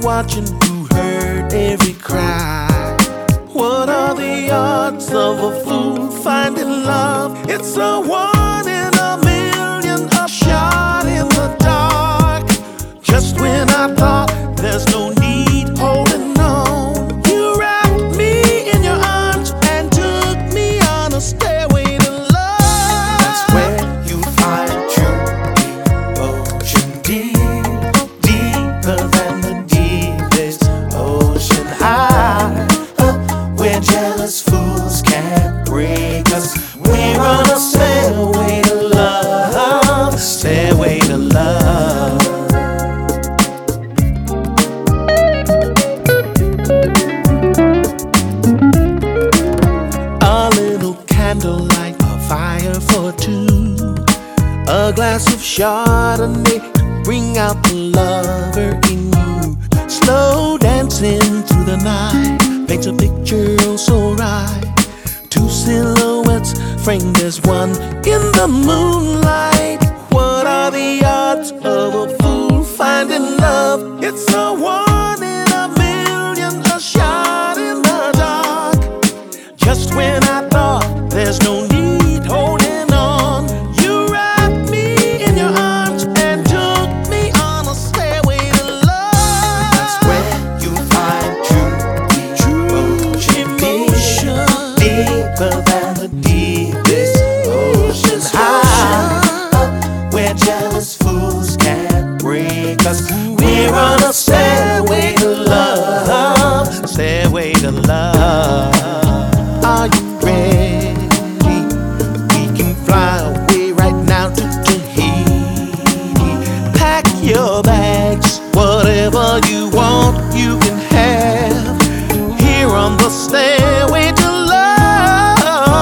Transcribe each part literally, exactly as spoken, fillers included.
watching who heard every cry. What are the odds of a fool finding love? It's a one in a million, a shot in the dark. Just when I thought there's no need holding on, you wrapped me in your arms and took me on a stairway to love. That's where you find true emotion, deep, deeper than the deepest ocean high, where jealous fools can't break us. We're on a stairway to love, stairway to love. A little candlelight, a fire for two, a glass of Chardonnay to bring out the lover in you. Slow dancing through the night paints a picture oh so right. Two silhouettes framed as one in the moonlight. What are the odds of a fool finding love? It's a one in a million, a shot in the dark. Just when I thought there's no need holding on, you wrapped me in your arms and took me on a stairway to love. That's where you find true, True emotion, deeper than the deepest ocean high, where jealous fools can't break us. We're on a stairway to love, stairway to love. Are you ready? We can fly away right now to Tahiti. Pack your bags, whatever you want, you can have. Here on the stairway to love.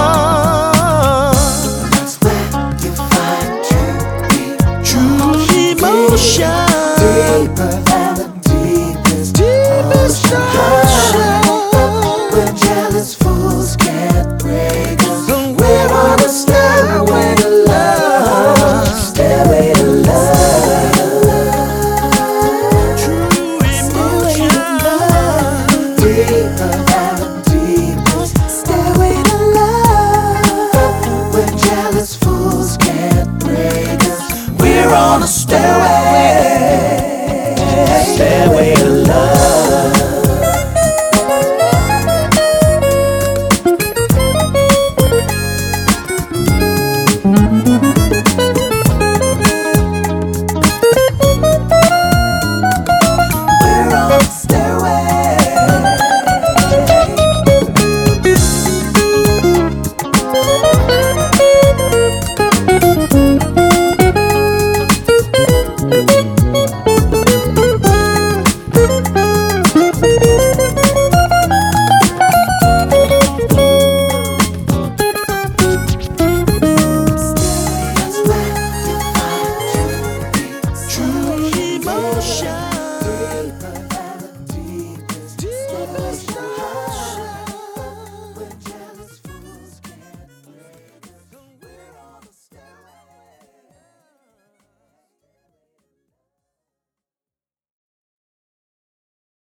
that's where you find true, True emotion, deeper than the deepest deepest ocean ocean. high, where jealous fools can't break us. We're on a stairway to love, stairway to love, True stairway to emotion. love, deeper than the deepest. Stairway to love, where jealous fools can't break us. We're on a stairway, stairway to love. We're on a stairway. True emotion.